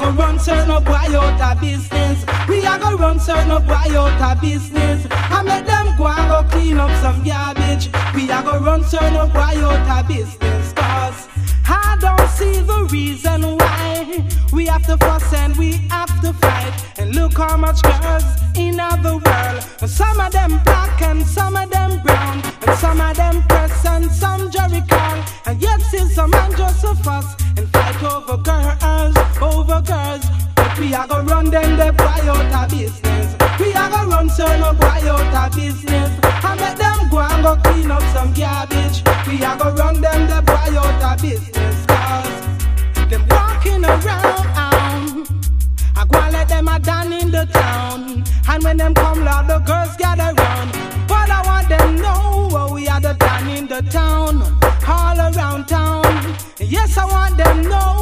go run certain boy out of business. We a go run certain boy out of business. I make them go and go clean up some garbage. We a go run certain boy out of business. Cause I don't see the reason why we have to fuss and we have to fight. And look how much girls in the world. And some of them black and some of them brown, and some of them press and some Jericho. And yet still some man just a fuss and fight over girls, over girls. But we are gonna run them the boy out of business. We are gonna run certain boy out of business. And make them go and go clean up some garbage. We are gonna run them the boy out of business. Cause them walking around, I go and let them a down in the town. And when them come loud, the girls gather round. But I want them know we are the down in the town, all around town. Yes, I want them know